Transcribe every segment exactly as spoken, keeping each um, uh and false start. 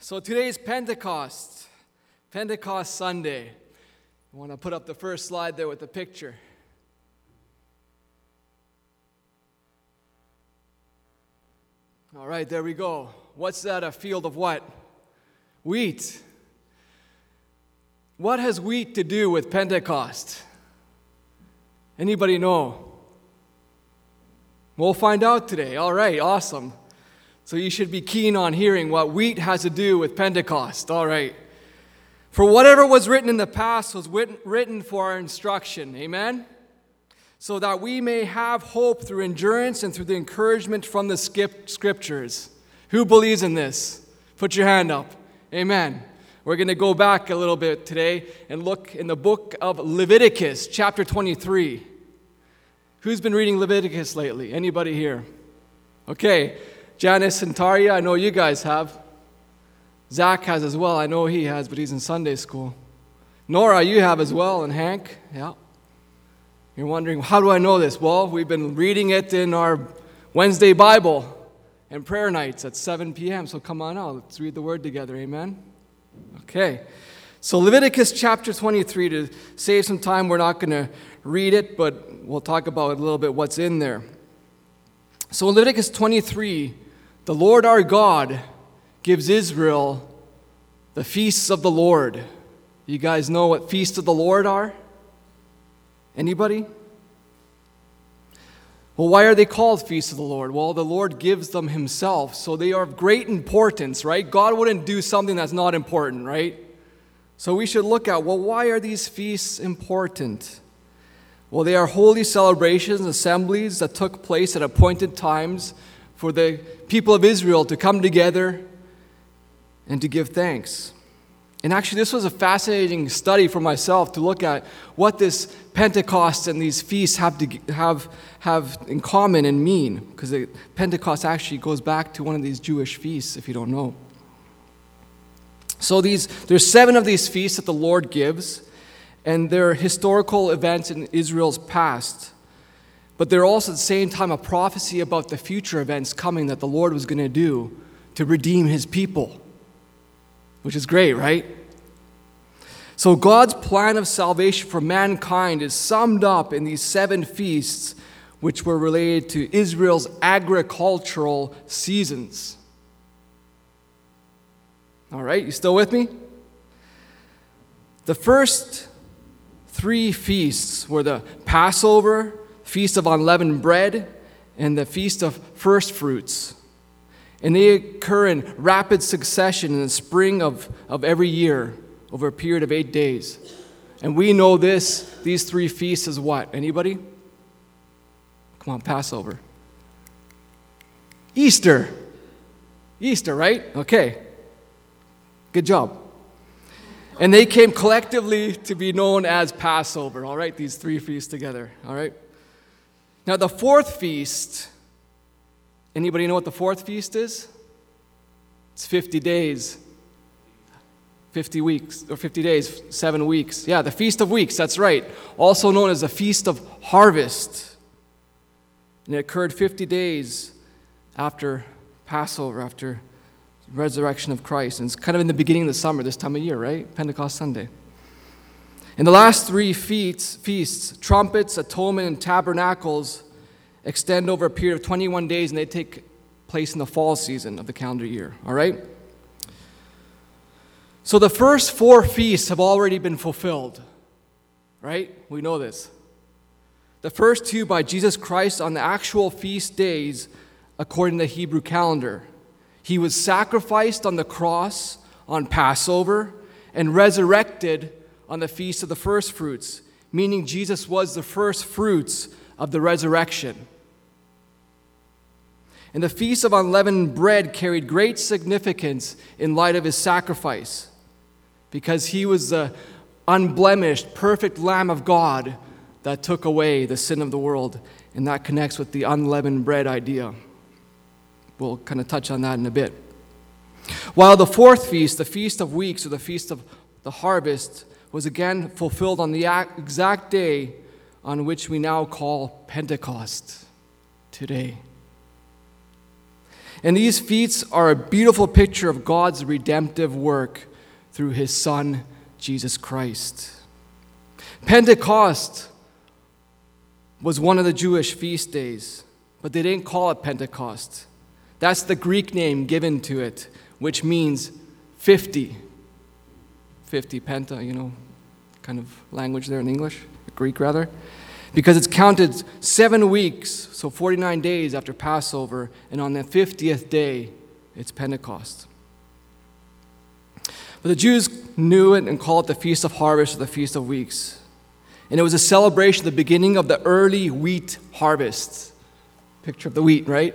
So today is Pentecost, Pentecost Sunday. I want to put up the first slide there with the picture. All right, there we go. What's that, a field of what? Wheat. What has wheat to do with Pentecost? Anybody know? We'll find out today. All right, awesome. So you should be keen on hearing what wheat has to do with Pentecost. All right. For whatever was written in the past was written for our instruction. Amen? So that we may have hope through endurance and through the encouragement from the scriptures. Who believes in this? Put your hand up. Amen. We're going to go back a little bit today and look in the book of Leviticus, chapter twenty-three. Who's been reading Leviticus lately? Anybody here? Okay. Janice and Taria, I know you guys have. Zach has as well. I know he has, but he's in Sunday school. Nora, you have as well, and Hank. Yeah. You're wondering, how do I know this? Well, we've been reading it in our Wednesday Bible and prayer nights at seven p.m., so come on out. Let's read the word together. Amen? Okay. So Leviticus chapter twenty-three, to save some time, we're not going to read it, but we'll talk about a little bit what's in there. So Leviticus twenty-three, the Lord our God gives Israel the feasts of the Lord. You guys know what feasts of the Lord are? Anybody? Well, why are they called feasts of the Lord? Well, the Lord gives them himself, so they are of great importance, right? God wouldn't do something that's not important, right? So we should look at, well, why are these feasts important? Well, they are holy celebrations, assemblies that took place at appointed times for the people of Israel to come together and to give thanks. And actually, this was a fascinating study for myself to look at what this Pentecost and these feasts have to have have in common and mean, because Pentecost actually goes back to one of these Jewish feasts, if you don't know. So these there's seven of these feasts that the Lord gives, and they're historical events in Israel's past. But they're also at the same time a prophecy about the future events coming that the Lord was going to do to redeem his people, which is great, right? So God's plan of salvation for mankind is summed up in these seven feasts, which were related to Israel's agricultural seasons. All right, you still with me? The first three feasts were the Passover, Feast of Unleavened Bread, and the Feast of First Fruits. And they occur in rapid succession in the spring of, of every year over a period of eight days. And we know this, these three feasts as what? Anybody? Come on, Passover. Easter. Easter, right? Okay. Good job. And they came collectively to be known as Passover, all right? These three feasts together, all right? Now, the fourth feast, anybody know what the fourth feast is? It's fifty days. fifty weeks, or fifty days, seven weeks. Yeah, the Feast of Weeks, that's right. Also known as the Feast of Harvest. And it occurred fifty days after Passover, after the resurrection of Christ. And it's kind of in the beginning of the summer, this time of year, right? Pentecost Sunday. And the last three feasts, feasts, trumpets, atonement, and tabernacles, extend over a period of twenty-one days, and they take place in the fall season of the calendar year, all right? So the first four feasts have already been fulfilled, right? We know this. The first two by Jesus Christ on the actual feast days according to the Hebrew calendar. He was sacrificed on the cross on Passover and resurrected on the Feast of the First Fruits, meaning Jesus was the first fruits of the resurrection. And the Feast of Unleavened Bread carried great significance in light of his sacrifice, because he was the unblemished, perfect Lamb of God that took away the sin of the world, and that connects with the unleavened bread idea. We'll kind of touch on that in a bit. While the fourth feast, the Feast of Weeks, or the Feast of the Harvest, was again fulfilled on the exact day on which we now call Pentecost today. And these feasts are a beautiful picture of God's redemptive work through his Son, Jesus Christ. Pentecost was one of the Jewish feast days, but they didn't call it Pentecost. That's the Greek name given to it, which means fifty. fifty, penta, you know, kind of language there in English, Greek rather. Because it's counted seven weeks, so forty-nine days after Passover, and on the fiftieth day, it's Pentecost. But the Jews knew it and called it the Feast of Harvest or the Feast of Weeks. And it was a celebration, the beginning of the early wheat harvest. Picture of the wheat, right?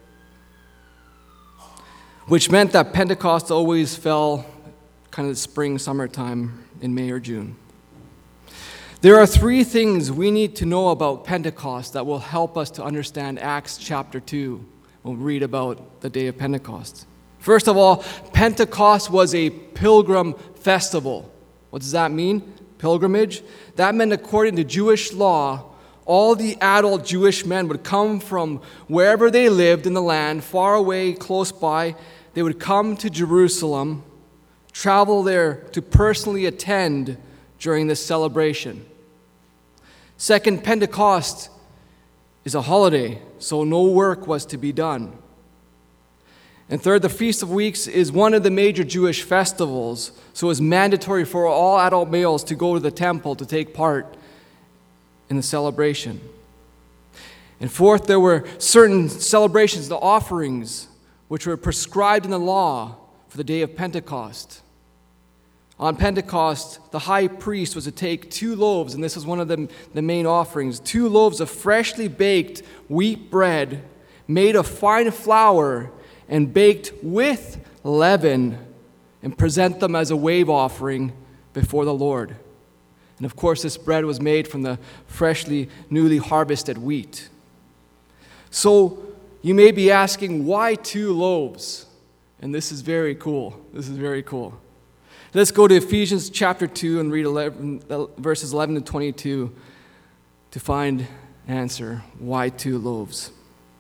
Which meant that Pentecost always fell kind of the spring, summertime in May or June. There are three things we need to know about Pentecost that will help us to understand Acts chapter two. We'll read about the day of Pentecost. First of all, Pentecost was a pilgrim festival. What does that mean? Pilgrimage? That meant, according to Jewish law, all the adult Jewish men would come from wherever they lived in the land, far away, close by. They would come to Jerusalem, travel there to personally attend during this celebration. Second, Pentecost is a holiday, so no work was to be done. And third, the Feast of Weeks is one of the major Jewish festivals, so it was mandatory for all adult males to go to the temple to take part in the celebration. And fourth, there were certain celebrations, the offerings, which were prescribed in the law for the day of Pentecost. On Pentecost, the high priest was to take two loaves, and this is one of the, the main offerings, two loaves of freshly baked wheat bread made of fine flour and baked with leaven, and present them as a wave offering before the Lord. And of course, this bread was made from the freshly, newly harvested wheat. So you may be asking, why two loaves? And this is very cool. This is very cool. Let's go to Ephesians chapter two and read eleven, verses eleven to twenty-two to find an answer. Why two loaves?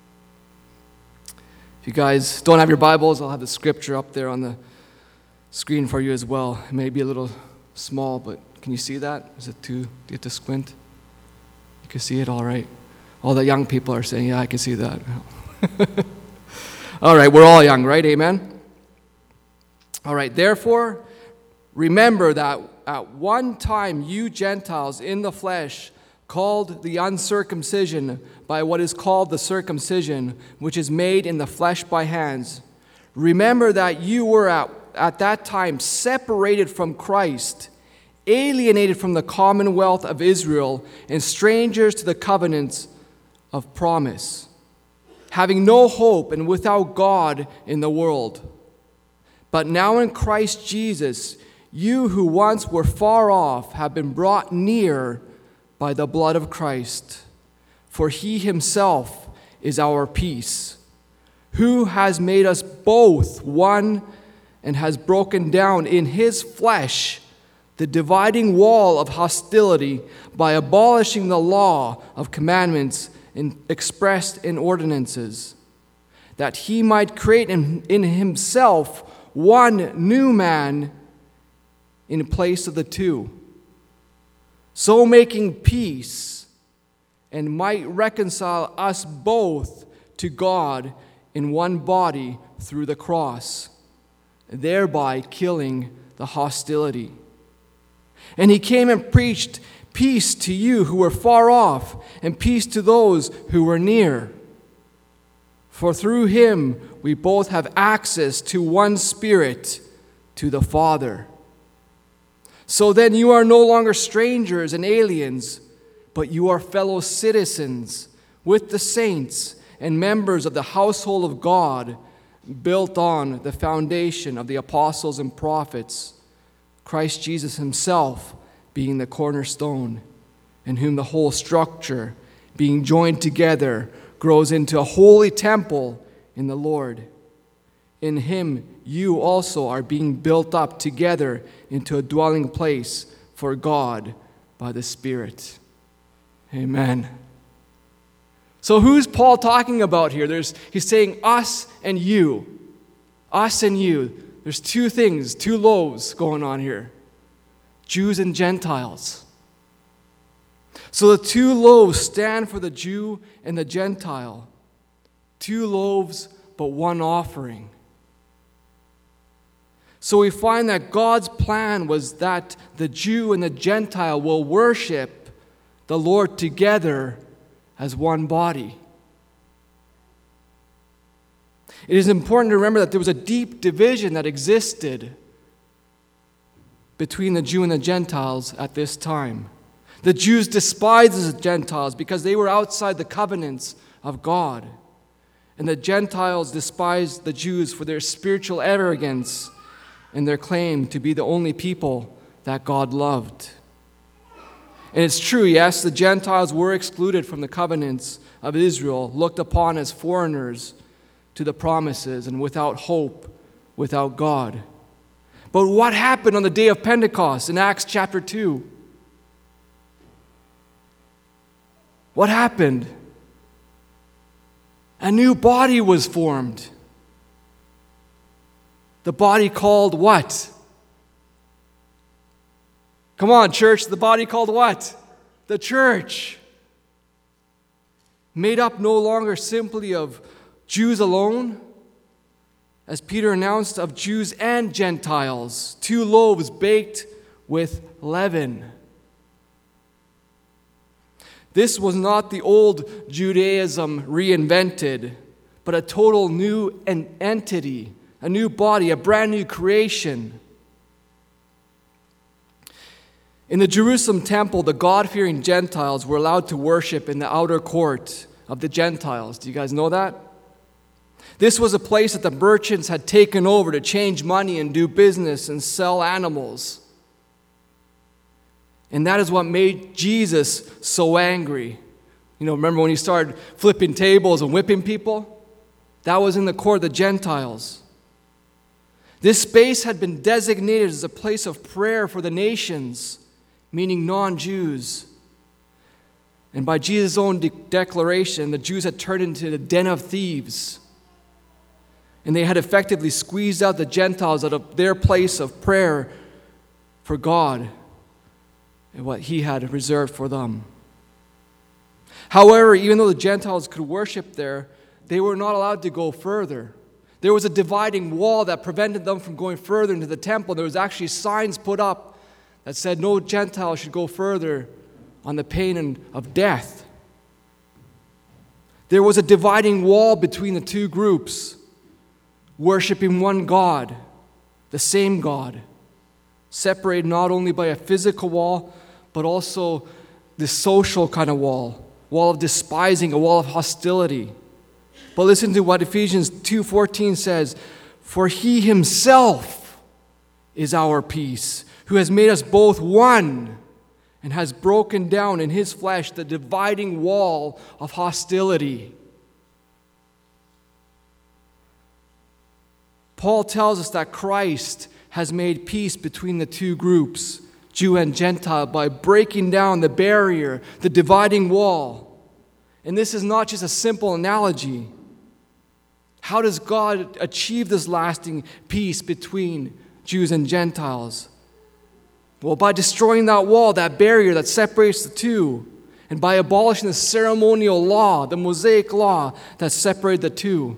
If you guys don't have your Bibles, I'll have the scripture up there on the screen for you as well. It may be a little small, but can you see that? Is it too, do you have to squint? You can see it all right. All the young people are saying, yeah, I can see that. All right, we're all young, right? Amen? All right, therefore, remember that at one time you Gentiles in the flesh, called the uncircumcision by what is called the circumcision, which is made in the flesh by hands. Remember that you were at, at that time separated from Christ, alienated from the commonwealth of Israel, and strangers to the covenants of promise, having no hope and without God in the world. But now in Christ Jesus, you who once were far off have been brought near by the blood of Christ. For he himself is our peace, who has made us both one and has broken down in his flesh the dividing wall of hostility by abolishing the law of commandments in, expressed in ordinances, that he might create in, in himself one new man in place of the two, so making peace, and might reconcile us both to God in one body through the cross, thereby killing the hostility. And he came and preached peace to you who were far off, and peace to those who were near. For through him we both have access to one Spirit, to the Father. So then you are no longer strangers and aliens, but you are fellow citizens with the saints and members of the household of God, built on the foundation of the apostles and prophets, Christ Jesus himself being the cornerstone, in whom the whole structure, being joined together, grows into a holy temple in the Lord. In him you also are being built up together into a dwelling place for God by the Spirit. Amen. So who's Paul talking about here? There's, he's saying us and you. Us and you. There's two things, two loaves going on here. Jews and Gentiles. So the two loaves stand for the Jew and the Gentile. Two loaves, but one offering. So we find that God's plan was that the Jew and the Gentile will worship the Lord together as one body. It is important to remember that there was a deep division that existed between the Jew and the Gentiles at this time. The Jews despised the Gentiles because they were outside the covenants of God. And the Gentiles despised the Jews for their spiritual arrogance and their claim to be the only people that God loved. And it's true, yes, the Gentiles were excluded from the covenants of Israel, looked upon as foreigners to the promises and without hope, without God. But what happened on the day of Pentecost in Acts chapter two? What happened? A new body was formed. The body called what? Come on, church, the body called what? The church. Made up no longer simply of Jews alone, as Peter announced, of Jews and Gentiles, two loaves baked with leaven. This was not the old Judaism reinvented, but a total new entity, a new body, a brand new creation. In the Jerusalem temple, the God-fearing Gentiles were allowed to worship in the outer court of the Gentiles. Do you guys know that? This was a place that the merchants had taken over to change money and do business and sell animals. And that is what made Jesus so angry. You know, remember when he started flipping tables and whipping people? That was in the court of the Gentiles. This space had been designated as a place of prayer for the nations, meaning non-Jews. And by Jesus' own de- declaration, the Jews had turned into the den of thieves. And they had effectively squeezed out the Gentiles out of their place of prayer for God and what He had reserved for them. However, even though the Gentiles could worship there, they were not allowed to go further. There was a dividing wall that prevented them from going further into the temple. There was actually signs put up that said no Gentile should go further on the pain of death. There was a dividing wall between the two groups, worshiping one God, the same God, separated not only by a physical wall, but also the social kind of wall, wall of despising, a wall of hostility. But listen to what Ephesians two fourteen says, "For He Himself is our peace, who has made us both one and has broken down in His flesh the dividing wall of hostility." Paul tells us that Christ has made peace between the two groups, Jew and Gentile, by breaking down the barrier, the dividing wall. And this is not just a simple analogy. How does God achieve this lasting peace between Jews and Gentiles? Well, by destroying that wall, that barrier that separates the two, and by abolishing the ceremonial law, the Mosaic law that separated the two.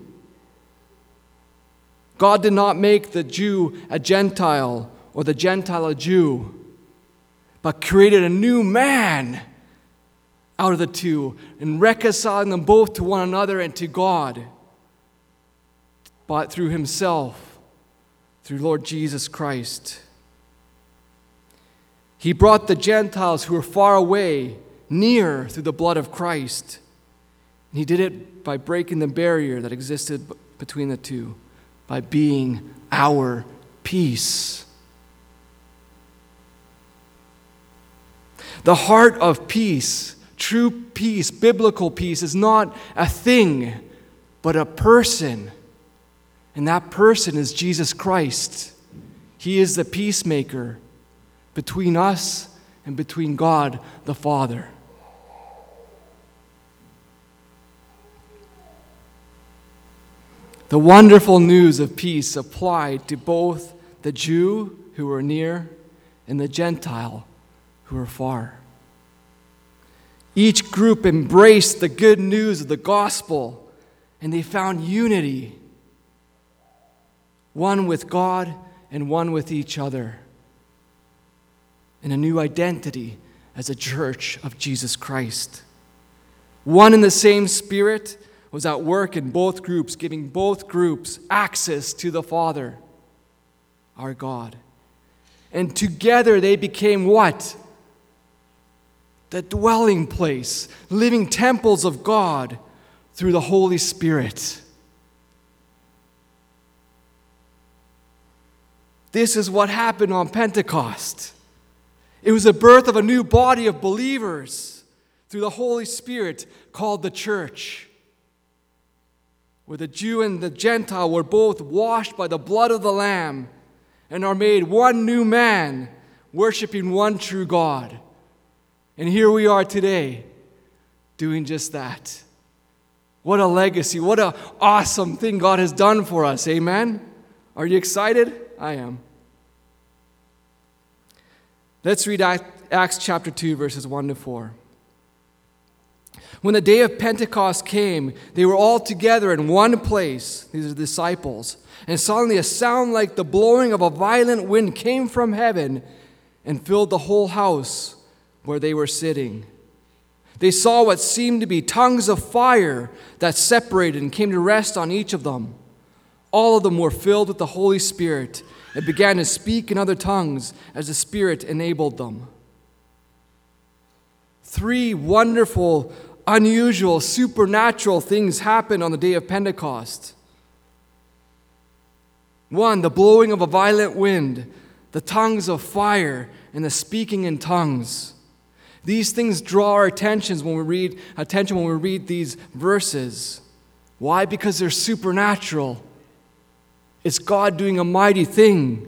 God did not make the Jew a Gentile or the Gentile a Jew, but created a new man out of the two and reconciling them both to one another and to God, but through Himself, through Lord Jesus Christ. He brought the Gentiles who were far away near through the blood of Christ. And He did it by breaking the barrier that existed between the two, by being our peace. The heart of peace, true peace, biblical peace, is not a thing, but a person. And that person is Jesus Christ. He is the peacemaker between us and between God the Father. The wonderful news of peace applied to both the Jew who were near and the Gentile who were far. Each group embraced the good news of the gospel, and they found unity, one with God and one with each other, and a new identity as a church of Jesus Christ. One and the same Spirit was at work in both groups, giving both groups access to the Father, our God. And together they became what? The dwelling place, living temples of God through the Holy Spirit. This is what happened on Pentecost. It was the birth of a new body of believers through the Holy Spirit called the church, where the Jew and the Gentile were both washed by the blood of the Lamb and are made one new man, worshiping one true God. And here we are today, doing just that. What a legacy, what an awesome thing God has done for us, amen? Are you excited? I am. Let's read Acts chapter two, verses one to four. When the day of Pentecost came, they were all together in one place, these are the disciples, and suddenly a sound like the blowing of a violent wind came from heaven and filled the whole house where they were sitting. They saw what seemed to be tongues of fire that separated and came to rest on each of them. All of them were filled with the Holy Spirit and began to speak in other tongues as the Spirit enabled them. Three wonderful, unusual, supernatural things happened on the day of Pentecost. One, the blowing of a violent wind, the tongues of fire, and the speaking in tongues. These things draw our attention when we read attention when we read these verses. Why? Because they're supernatural. It's God doing a mighty thing.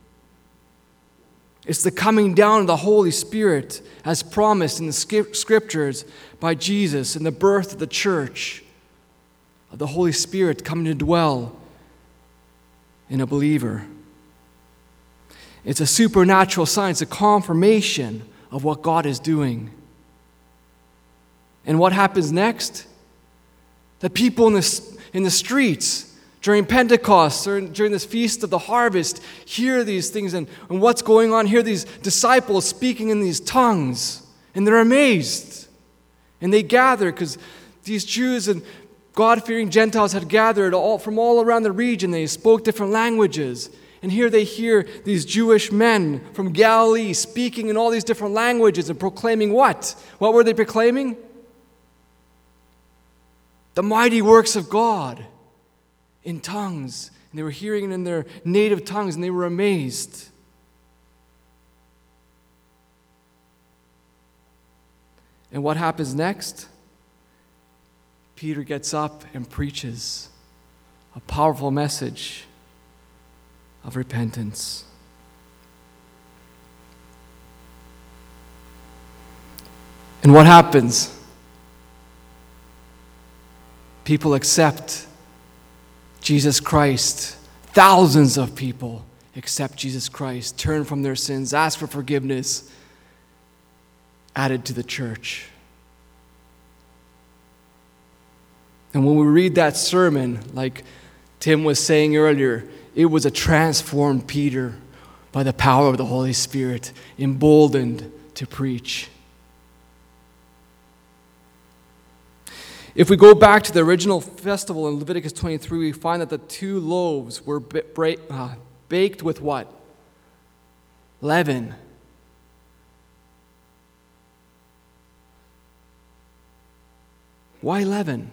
It's the coming down of the Holy Spirit as promised in the scriptures by Jesus and the birth of the church, of the Holy Spirit coming to dwell in a believer. It's a supernatural sign. It's a confirmation of what God is doing. And what happens next? The people in the, in the streets during Pentecost, or during this feast of the harvest, hear these things and, and what's going on, hear these disciples speaking in these tongues, and they're amazed. And they gather because these Jews and God-fearing Gentiles had gathered all, from all around the region. They spoke different languages. And here they hear these Jewish men from Galilee speaking in all these different languages and proclaiming what? What were they proclaiming? The mighty works of God in tongues. And they were hearing it in their native tongues, and they were amazed. And what happens next? Peter gets up and preaches a powerful message of repentance. And what happens? People accept Jesus Christ. Thousands of people accept Jesus Christ, turn from their sins, ask for forgiveness, added to the church. And when we read that sermon, like Tim was saying earlier, it was a transformed Peter by the power of the Holy Spirit, emboldened to preach. If we go back to the original festival in Leviticus twenty-three, we find that the two loaves were uh, baked with what? Leaven. Why leaven?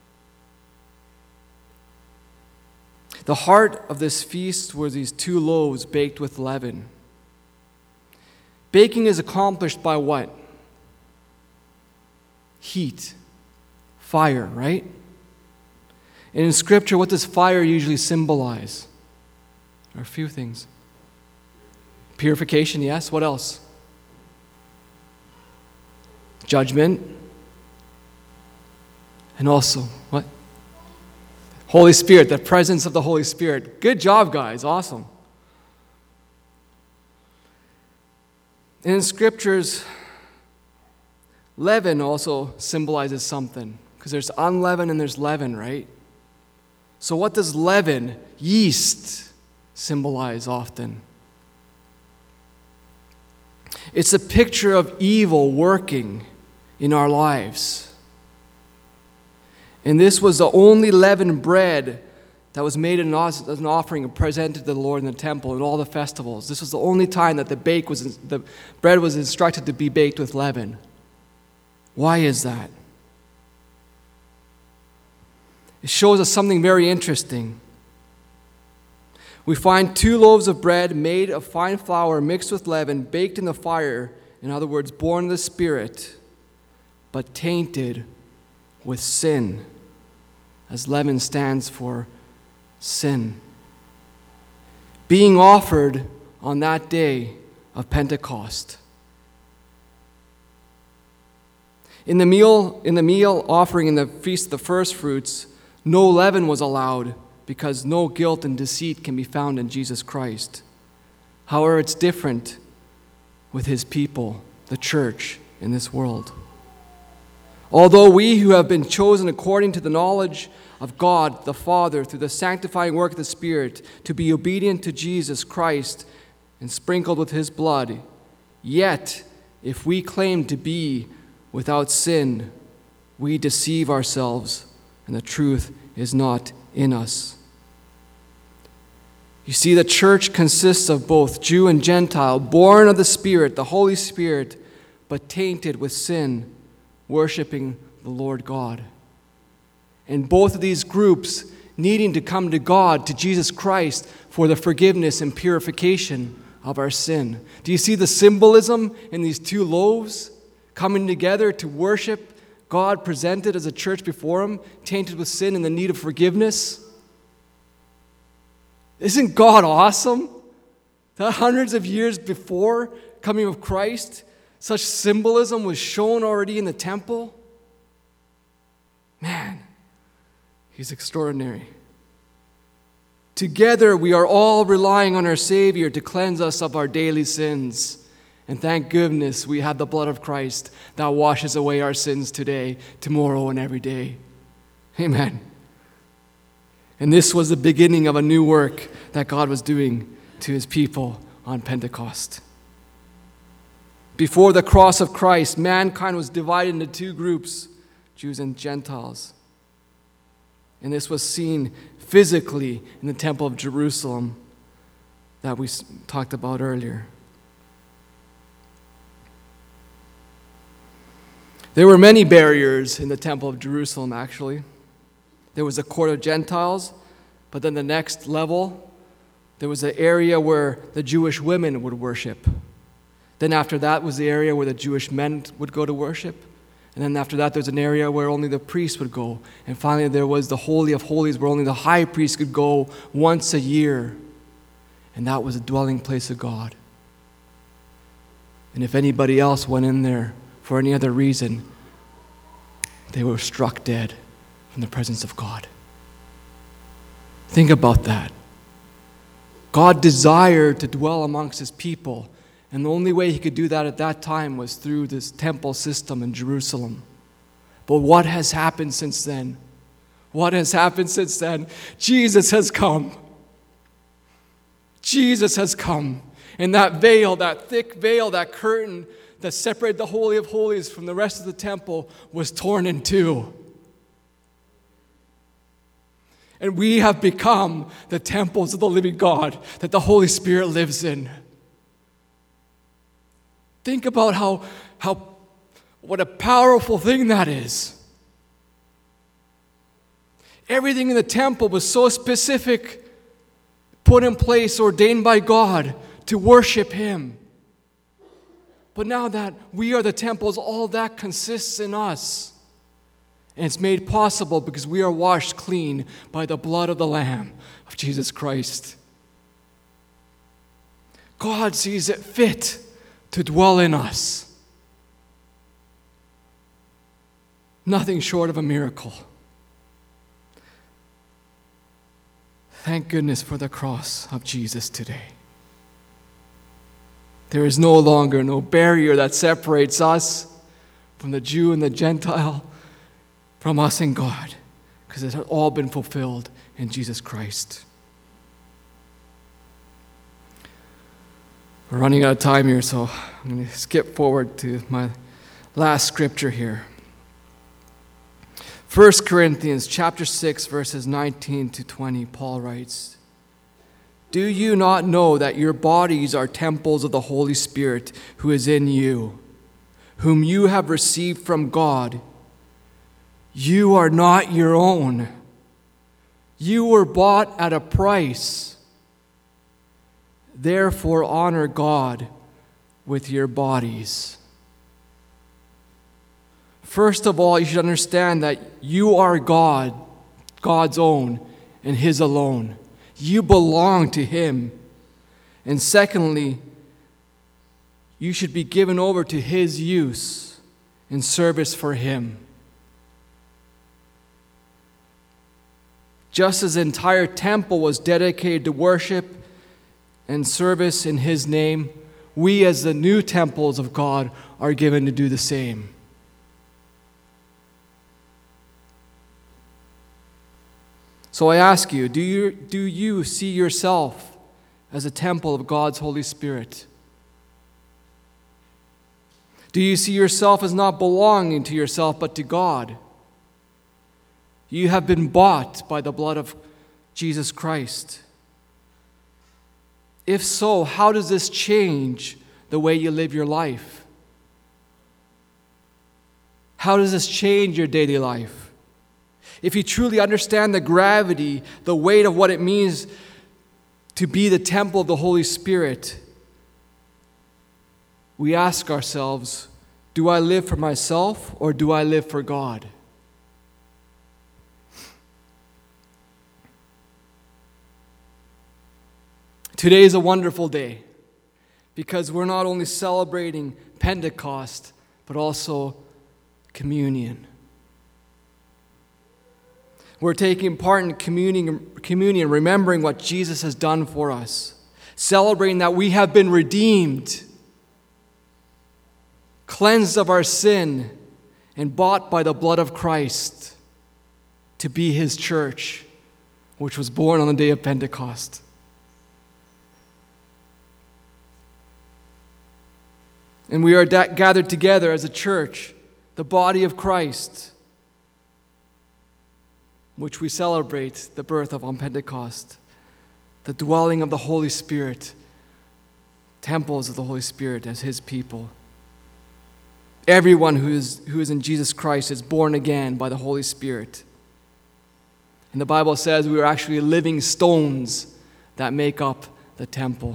The heart of this feast were these two loaves baked with leaven. Baking is accomplished by what? Heat. Fire, right? And in Scripture, what does fire usually symbolize? There are a few things. Purification, yes. What else? Judgment. And also, what? Holy Spirit, the presence of the Holy Spirit. Good job, guys. Awesome. In scriptures, leaven also symbolizes something, because there's unleavened and there's leaven, right? So what does leaven, yeast, symbolize often? It's a picture of evil working in our lives. And this was the only leavened bread that was made as an offering and presented to the Lord in the temple at all the festivals. This was the only time that the bake was the bread was instructed to be baked with leaven. Why is that? It shows us something very interesting. We find two loaves of bread made of fine flour mixed with leaven, baked in the fire, in other words, born of the Spirit, but tainted with sin, as leaven stands for sin, being offered on that day of Pentecost. In the meal, in the meal offering in the Feast of the First Fruits, no leaven was allowed because no guilt and deceit can be found in Jesus Christ. However, it's different with his people, the church in this world. Although we who have been chosen according to the knowledge of God the Father through the sanctifying work of the Spirit to be obedient to Jesus Christ and sprinkled with his blood, yet if we claim to be without sin, we deceive ourselves and the truth is not in us. You see, the church consists of both Jew and Gentile, born of the Spirit, the Holy Spirit, but tainted with sin, worshiping the Lord God. And both of these groups needing to come to God, to Jesus Christ, for the forgiveness and purification of our sin. Do you see the symbolism in these two loaves coming together to worship God, presented as a church before him, tainted with sin and the need of forgiveness? Isn't God awesome? That hundreds of years before coming of Christ, such symbolism was shown already in the temple. Man, he's extraordinary. Together we are all relying on our Savior to cleanse us of our daily sins. And thank goodness we have the blood of Christ that washes away our sins today, tomorrow, and every day. Amen. And this was the beginning of a new work that God was doing to his people on Pentecost. Before the cross of Christ, mankind was divided into two groups, Jews and Gentiles. And this was seen physically in the Temple of Jerusalem that we talked about earlier. There were many barriers in the Temple of Jerusalem, actually. There was the court of Gentiles, but then the next level, there was the area where the Jewish women would worship. Then after that was the area where the Jewish men would go to worship. And then after that, there's an area where only the priests would go. And finally, there was the Holy of Holies, where only the high priest could go once a year. And that was the dwelling place of God. And if anybody else went in there for any other reason, they were struck dead from the presence of God. Think about that. God desired to dwell amongst his people, and the only way he could do that at that time was through this temple system in Jerusalem. But what has happened since then? What has happened since then? Jesus has come. Jesus has come. And that veil, that thick veil, that curtain that separated the Holy of Holies from the rest of the temple was torn in two. And we have become the temples of the living God that the Holy Spirit lives in. Think about how, how, what a powerful thing that is. Everything in the temple was so specific, put in place, ordained by God to worship him. But now that we are the temples, all that consists in us. And it's made possible because we are washed clean by the blood of the Lamb of Jesus Christ. God sees it fit to dwell in us. Nothing short of a miracle. Thank goodness for the cross of Jesus today. There is no longer no barrier that separates us from the Jew and the Gentile, from us and God, because it has all been fulfilled in Jesus Christ. We're running out of time here, so I'm going to skip forward to my last scripture here. First Corinthians chapter six, verses nineteen to twenty, Paul writes, "Do you not know that your bodies are temples of the Holy Spirit who is in you, whom you have received from God? You are not your own. You were bought at a price. Therefore, honor God with your bodies." First of all, you should understand that you are God, God's own, and His alone. You belong to Him. And secondly, you should be given over to His use in service for Him. Just as the entire temple was dedicated to worship and service in His name, we as the new temples of God are given to do the same. So I ask you, do you, do you see yourself as a temple of God's Holy Spirit? Do you see yourself as not belonging to yourself but to God? You have been bought by the blood of Jesus Christ. If so, how does this change the way you live your life? How does this change your daily life? If you truly understand the gravity, the weight of what it means to be the temple of the Holy Spirit, we ask ourselves, do I live for myself or do I live for God? Today is a wonderful day because we're not only celebrating Pentecost, but also communion. We're taking part in communion, communion, remembering what Jesus has done for us, celebrating that we have been redeemed, cleansed of our sin, and bought by the blood of Christ to be His church, which was born on the day of Pentecost. And we are da- gathered together as a church, the body of Christ, which we celebrate the birth of on Pentecost, the dwelling of the Holy Spirit, temples of the Holy Spirit as His people. Everyone who is, who is in Jesus Christ is born again by the Holy Spirit. And the Bible says we are actually living stones that make up the temple.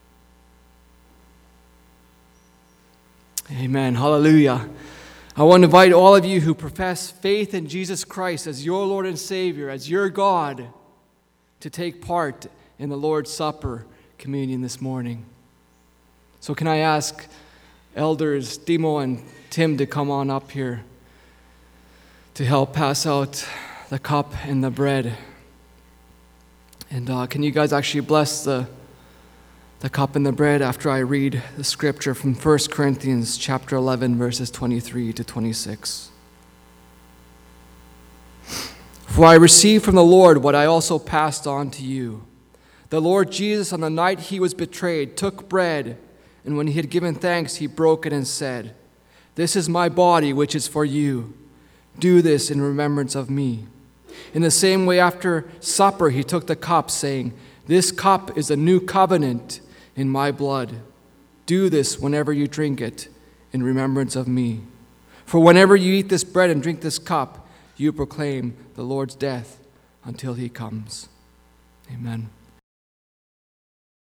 Amen. Hallelujah. I want to invite all of you who profess faith in Jesus Christ as your Lord and Savior, as your God, to take part in the Lord's Supper communion this morning. So can I ask Elders Dimo and Tim to come on up here to help pass out the cup and the bread. And uh, can you guys actually bless the the cup and the bread after I read the scripture from First Corinthians chapter eleven, verses twenty-three to twenty-six. "For I received from the Lord what I also passed on to you. The Lord Jesus, on the night He was betrayed, took bread, and when He had given thanks, He broke it and said, 'This is my body, which is for you. Do this in remembrance of me.' In the same way, after supper, He took the cup, saying, 'This cup is a new covenant in my blood. Do this whenever you drink it in remembrance of me. For whenever you eat this bread and drink this cup, you proclaim the Lord's death until He comes.'" Amen.